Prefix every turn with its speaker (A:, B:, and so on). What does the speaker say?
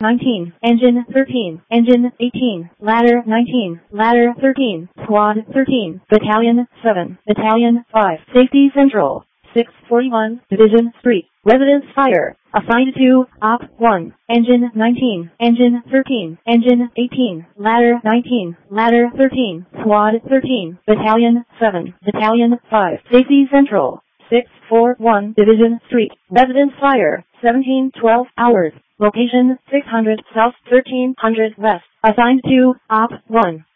A: 19, Engine 13, Engine 18, Ladder 19, Ladder 13, Squad 13, Battalion 7, Battalion 5, Safety Central, 641, Division Street, Residence Fire, assigned to Op 1, Engine 19, Engine 13, Engine 18, Ladder 19, Ladder 13, Squad 13, Battalion 7, Battalion 5, Safety Central, 641, Division Street, Residence Fire, 1712 hours, location 600 South 1300 West, assigned to Op 1.